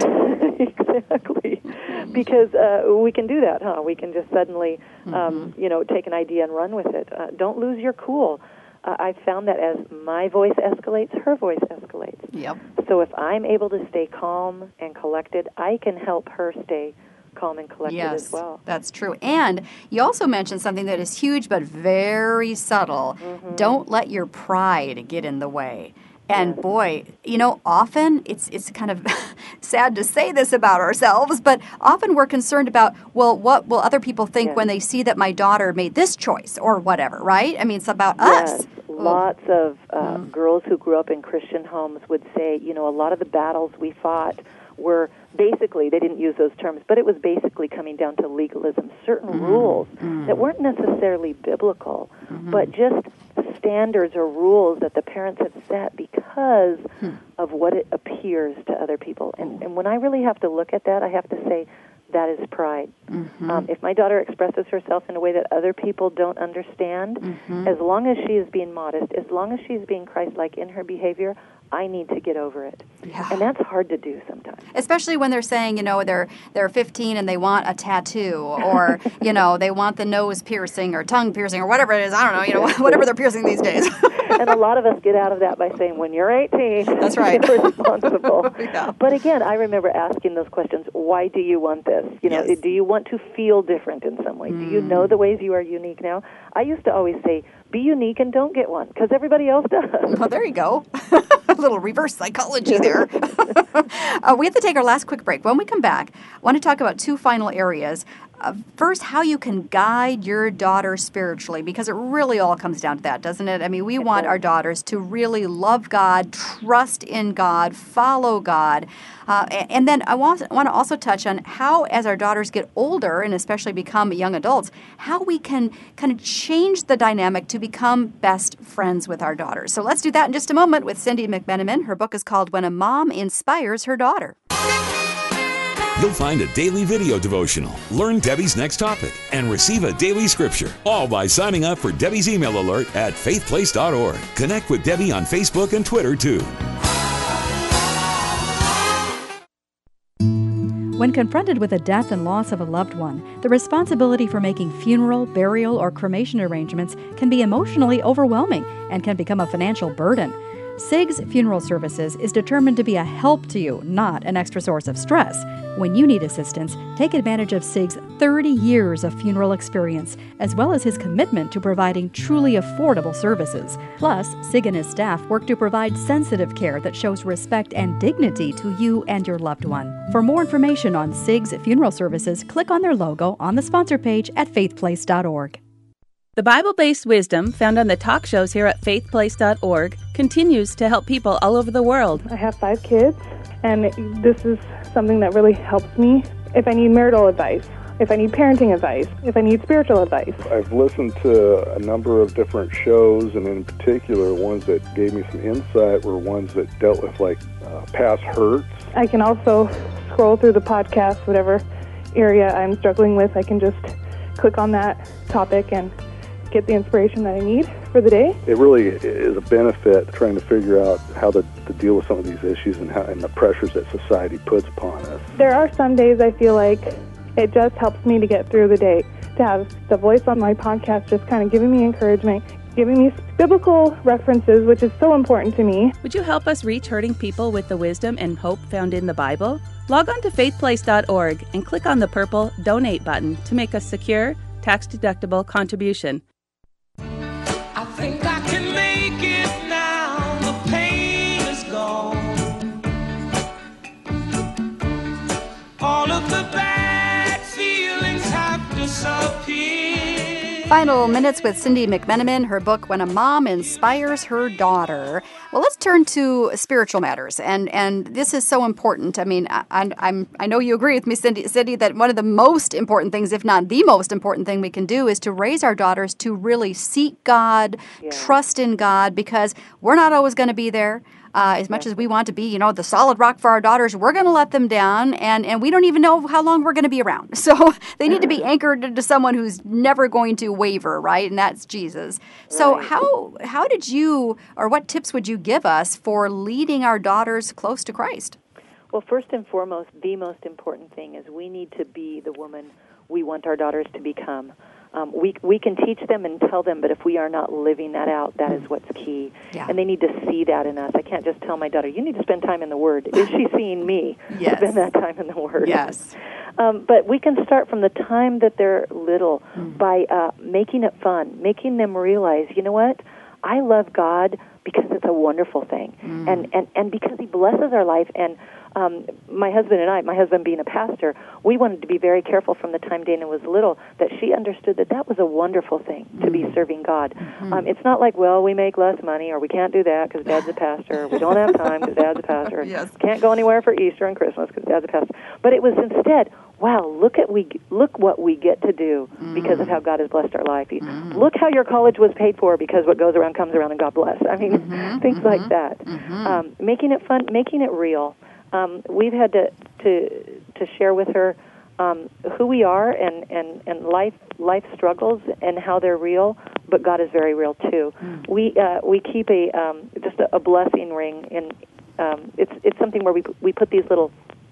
Exactly. Because uh, we can do that, huh? We can just suddenly, um, you know, take an idea and run with it. Uh, don't lose your cool. Uh, I've found that as my voice escalates, her voice escalates. Yep. So if I'm able to stay calm and collected, I can help her stay calm and collected Yes, as well. that's true. And you also mentioned something that is huge but very subtle. Mm-hmm. Don't let your pride get in the way. And boy, you know, often it's it's kind of sad to say this about ourselves, but often we're concerned about, well, what will other people think Yes. when they see that my daughter made this choice or whatever, right? I mean, it's about Yes, us. lots of uh, Mm. girls who grew up in Christian homes would say, you know, a lot of the battles we fought were basically, they didn't use those terms, but it was basically coming down to legalism, certain Mm-hmm. rules that weren't necessarily biblical, Mm-hmm. but just standards or rules that the parents have set because Hmm. of what it appears to other people. And, and when I really have to look at that, I have to say, that is pride. Mm-hmm. Um, if my daughter expresses herself in a way that other people don't understand, Mm-hmm. as long as she is being modest, as long as she's being Christ-like in her behavior, I need to get over it. Yeah. And that's hard to do sometimes. Especially when they're saying, you know, they're they're fifteen and they want a tattoo, or you know, they want the nose piercing or tongue piercing or whatever it is. I don't know, you know, whatever they're piercing these days. And a lot of us get out of that by saying, when you're eighteen, that's right, you're responsible. Yeah. But again, I remember asking those questions. Why do you want this? You know, Yes. do you want to feel different in some way? Mm. Do you know the ways you are unique now? I used to always say, be unique and don't get one, because everybody else does. Well, there you go. A little reverse psychology there. uh, we have to take our last quick break. When we come back, I want to talk about two final areas. Uh, first, how you can guide your daughter spiritually, because it really all comes down to that, doesn't it? I mean, we want our daughters to really love God, trust in God, follow God. Uh, a- and then I want, want to also touch on how, as our daughters get older and especially become young adults, how we can kind of change the dynamic to become best friends with our daughters. So let's do that in just a moment with Cindy McMenamin. Her book is called When a Mom Inspires Her Daughter. You'll find a daily video devotional, learn Debbie's next topic, and receive a daily scripture, all by signing up for Debbie's email alert at faith place dot org. Connect with Debbie on Facebook and Twitter, too. When confronted with the death and loss of a loved one, the responsibility for making funeral, burial, or cremation arrangements can be emotionally overwhelming and can become a financial burden. SIG's Funeral Services is determined to be a help to you, not an extra source of stress. When you need assistance, take advantage of SIG's thirty years of funeral experience, as well as his commitment to providing truly affordable services. Plus, SIG and his staff work to provide sensitive care that shows respect and dignity to you and your loved one. For more information on SIG's Funeral Services, click on their logo on the sponsor page at faith place dot org. The Bible-based wisdom found on the talk shows here at faith place dot org continues to help people all over the world. I have five kids, and this is something that really helps me if I need marital advice, if I need parenting advice, if I need spiritual advice. I've listened to a number of different shows, and in particular, ones that gave me some insight were ones that dealt with, like, uh, past hurts. I can also scroll through the podcast, whatever area I'm struggling with. I can just click on that topic and get the inspiration that I need for the day. It really is a benefit trying to figure out how to, to deal with some of these issues and, how, and the pressures that society puts upon us. There are some days I feel like it just helps me to get through the day, to have the voice on my podcast just kind of giving me encouragement, giving me biblical references, which is so important to me. Would you help us reach hurting people with the wisdom and hope found in the Bible? Log on to faith place dot org and click on the purple Donate button to make a secure, tax-deductible contribution. I think I can make it now. The pain is gone. All of the bad feelings have disappeared. Final minutes with Cindy McMenamin, her book, When a Mom Inspires Her Daughter. Well, let's turn to spiritual matters, and, and this is so important. I mean, I, I'm, I know you agree with me, Cindy, Cindy, that one of the most important things, if not the most important thing we can do, is to raise our daughters to really seek God, Yeah. trust in God, because we're not always going to be there. Uh, as much as we want to be, you know, the solid rock for our daughters, we're going to let them down, and, and we don't even know how long we're going to be around. So they need to be anchored to someone who's never going to waver, right? And that's Jesus. So Right. how how did you, or what tips would you give us for leading our daughters close to Christ? Well, first and foremost, the most important thing is we need to be the woman we want our daughters to become. Um, we we can teach them and tell them, but if we are not living that out, that is what's key. Yeah. And they need to see that in us. I can't just tell my daughter, you need to spend time in the Word. Is she seeing me Yes. spend that time in the Word? Yes. Um, but we can start from the time that they're little by uh, making it fun, making them realize, you know what, I love God because it's a wonderful thing, Mm. and, and, and because He blesses our life. And um, my husband and I, my husband being a pastor, we wanted to be very careful from the time Dana was little that she understood that that was a wonderful thing to be serving God. Mm-hmm. Um, it's not like, well, we make less money, or we can't do that because Dad's a pastor, or we don't have time because Dad's a pastor, or Yes. can't go anywhere for Easter and Christmas because Dad's a pastor. But it was instead, wow, look at we look what we get to do because of how God has blessed our life. Mm-hmm. Look how your college was paid for because what goes around comes around, and God bless. I mean, Mm-hmm. things like that. Um, making it fun, making it real. Um, we've had to, to to share with her um, who we are and, and, and life life struggles and how they're real, but God is very real too. Mm. We uh, we keep a um, just a, a blessing ring, and um, it's it's something where we we put these little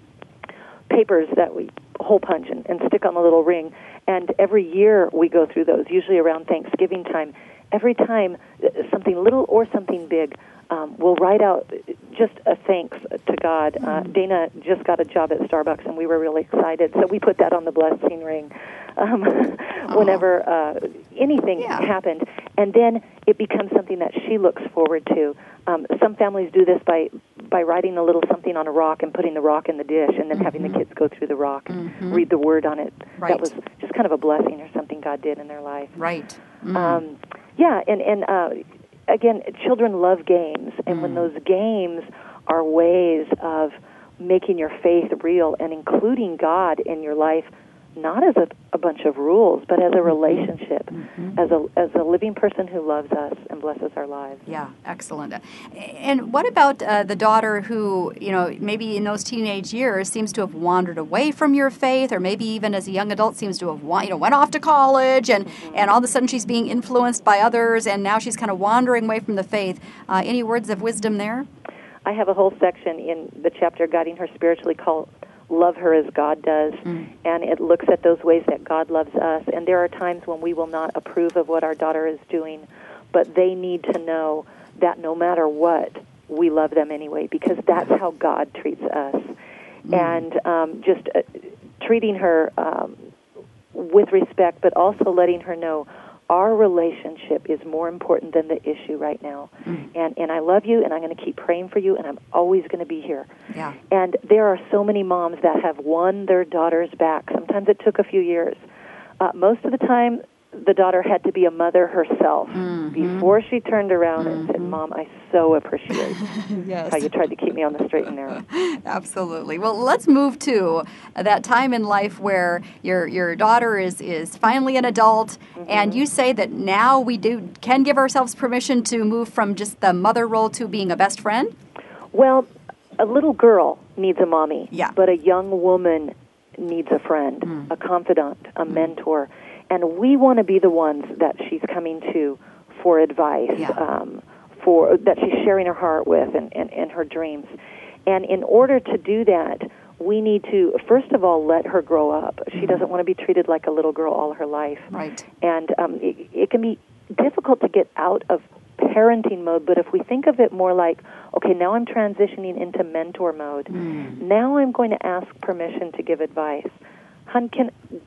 papers that we hole punch and, and stick on the little ring, and every year we go through those, usually around Thanksgiving time. Every time something little or something big, um, we'll write out just a thanks to God. Uh, Dana just got a job at Starbucks, and we were really excited, so we put that on the blessing ring um, whenever uh, anything yeah. happened. And then it becomes something that she looks forward to. Um, some families do this by by writing a little something on a rock and putting the rock in the dish, and then mm-hmm. having the kids go through the rock and mm-hmm. read the word on it. Right. That was just kind of a blessing or something God did in their life. Right. Mm. Um, yeah, and, and uh, again, children love games, and mm. when those games are ways of making your faith real and including God in your life, not as a, a bunch of rules, but as a relationship, mm-hmm. as a as a living person who loves us and blesses our lives. Yeah, excellent. And what about uh, the daughter who, you know, maybe in those teenage years seems to have wandered away from your faith, or maybe even as a young adult seems to have, you know, went off to college, and, mm-hmm. and all of a sudden she's being influenced by others, and now she's kind of wandering away from the faith. Uh, any words of wisdom there? I have a whole section in the chapter Guiding Her Spiritually called Love Her as God Does, mm. and it looks at those ways that God loves us. And there are times when we will not approve of what our daughter is doing, but they need to know that no matter what, we love them anyway, because that's how God treats us. Mm. And um, just uh, treating her um, with respect, but also letting her know our relationship is more important than the issue right now. Mm. And and I love you, and I'm going to keep praying for you, and I'm always going to be here. Yeah. And there are so many moms that have won their daughters back. Sometimes it took a few years. Uh, most of the time, the daughter had to be a mother herself mm-hmm. before she turned around mm-hmm. and said, Mom, I so appreciate yes. how you tried to keep me on the straight and narrow. Absolutely. Well, let's move to that time in life where your your daughter is, is finally an adult, mm-hmm. and you say that now we do can give ourselves permission to move from just the mother role to being a best friend? Well, a little girl needs a mommy, yeah. but a young woman needs a friend, mm. a confidant, a mm. mentor. And we want to be the ones that she's coming to for advice, yeah. um, for that she's sharing her heart with and, and, and her dreams. And in order to do that, we need to, first of all, let her grow up. She mm-hmm. doesn't want to be treated like a little girl all her life. Right. And um, it, it can be difficult to get out of parenting mode, but if we think of it more like, okay, now I'm transitioning into mentor mode. Mm. Now I'm going to ask permission to give advice. Hun, can...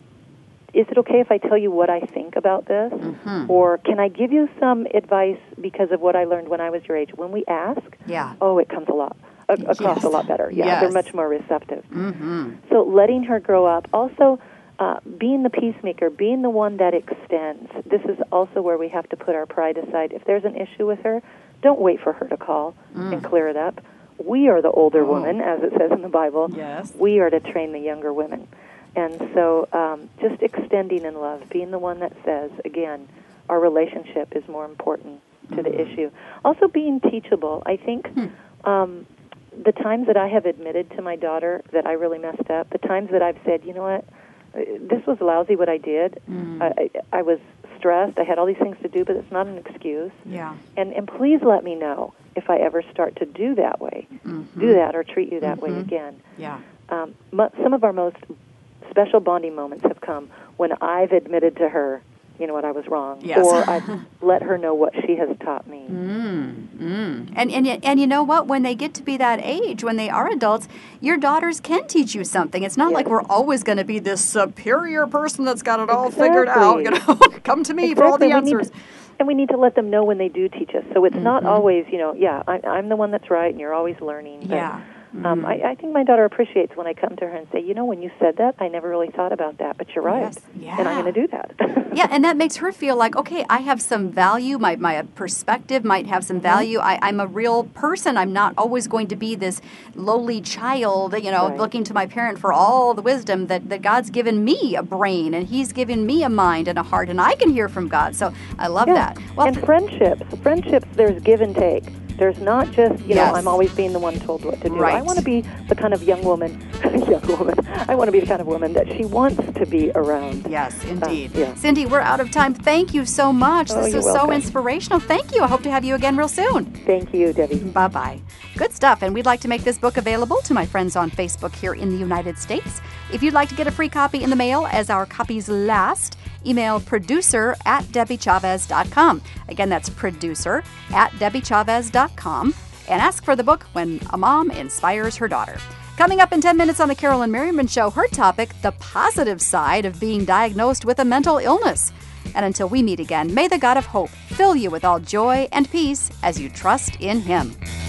is it okay if I tell you what I think about this? Mm-hmm. Or can I give you some advice because of what I learned when I was your age? When we ask, yeah. oh, it comes a lot a- across yes. a lot better. Yeah, yes. they're much more receptive. Mm-hmm. So letting her grow up. Also, uh, being the peacemaker, being the one that extends. This is also where we have to put our pride aside. If there's an issue with her, don't wait for her to call mm. and clear it up. We are the older oh. woman, as it says in the Bible. Yes. We are to train the younger women. And so um, just extending in love, being the one that says, again, our relationship is more important to the Mm-hmm. issue. Also being teachable. I think Hmm. um, the times that I have admitted to my daughter that I really messed up, the times that I've said, you know what, uh, this was lousy what I did. Mm. I, I, I was stressed. I had all these things to do, but it's not an excuse. Yeah. And, and please let me know if I ever start to do that way, Mm-hmm. do that or treat you that Mm-hmm. way again. Yeah. Um, mo- some of our most special bonding moments have come when I've admitted to her, you know what, I was wrong, Yes. or I've let her know what she has taught me. Mm, mm. And, and y- and you know what? When they get to be that age, when they are adults, your daughters can teach you something. It's not Yes. like we're always going to be this superior person that's got it all Exactly. figured out. You know, come to me Exactly. for all the We need answers. to- and we need to let them know when they do teach us. So it's not Mhm. always, you know, yeah, I, I'm the one that's right, and you're always learning. But, Yeah. Um, Mhm. I, I think my daughter appreciates when I come to her and say, you know, when you said that, I never really thought about that, but you're right, Yes. Yeah. and I'm going to do that. Yeah, and that makes her feel like, okay, I have some value. My my perspective might have some value. I, I'm a real person. I'm not always going to be this lowly child, you know, Right. looking to my parent for all the wisdom that, that God's given me a brain, and He's given me a mind and a heart, and I can hear from God. So I love Yeah. that. Well, and friendships. Friendships, there's give and take. There's not just, you Yes. know, I'm always being the one told what to do. Right. I want to be the kind of young woman, young woman, I want to be the kind of woman that she wants to be around. Yes, indeed. Uh, yeah. Cindy, we're out of time. Thank you so much. Oh, this you're was so welcome. inspirational. Thank you. I hope to have you again real soon. Thank you, Debbie. Bye-bye. Good stuff. And we'd like to make this book available to my friends on Facebook here in the United States. If you'd like to get a free copy in the mail as our copies last, email producer at debbie chavez dot com. Again, that's producer at debbie chavez dot com. And ask for the book When a Mom Inspires Her Daughter. Coming up in ten minutes on the Carolyn Merriman Show, her topic, the positive side of being diagnosed with a mental illness. And until we meet again, may the God of hope fill you with all joy and peace as you trust in Him.